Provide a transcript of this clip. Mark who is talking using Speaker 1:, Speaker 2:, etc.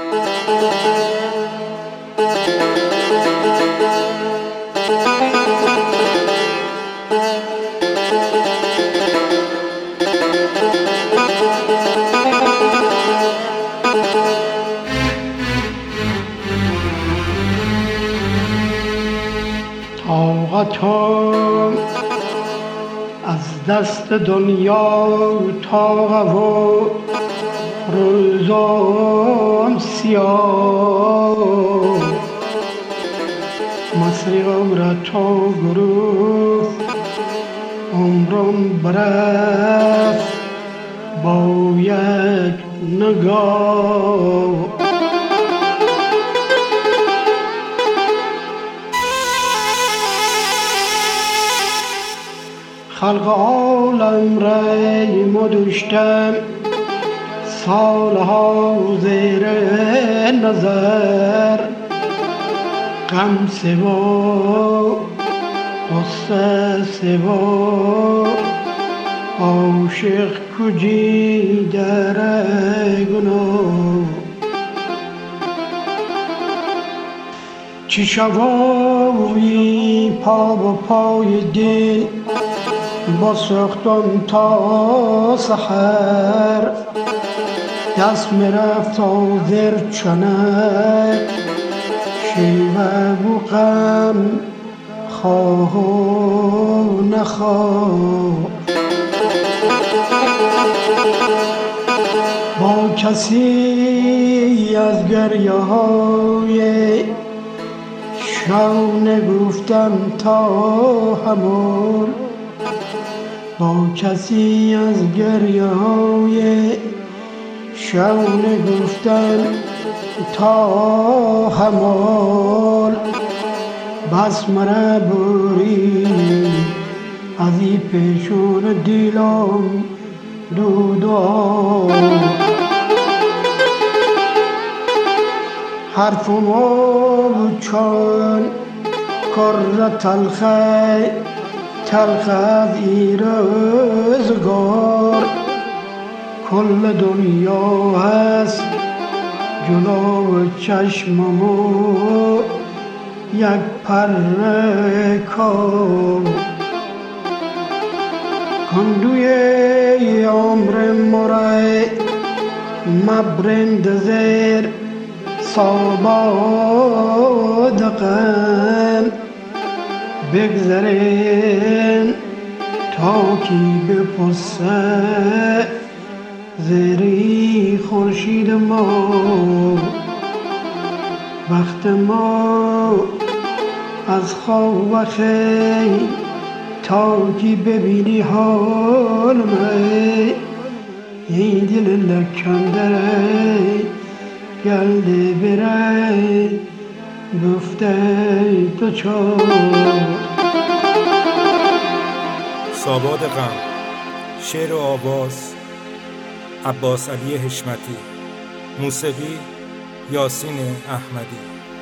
Speaker 1: طاقتم از دست دنیا طاقه و روزم سیاه مصری عمر تو گروه عمرم برفت با یک نگاه خلق عالم ری مدوشتم سالها زیر نظر غم سوا غصه سوا عاشق کجی در گناه چی شوی پا و پای دل با سختم تا سحر دست میرفت تا زر چنک شیوه و غم خواه و نخواه با کسی از گریه های شو نگفتم تا همون با کسی از گریه های شو نگفتم تا همال بس مرا بوری از ای پیشون دیلم دودو حرفمو چون کر تلخه تلخ از ای روزگار کل دنیا هست جلو چشممو یک پر کار کندوی عمر مرای مبرند زیر صاباد غم بگذرین تا کی بپسه زیری خورشید ما وقت ما از خواب خی تا کی ببینی حال می این دل لکنده گلده بره گفته تو چار
Speaker 2: صاباد غم. شعر و آواز عباس علی حشمتی. موسیقی یاسین احمدی.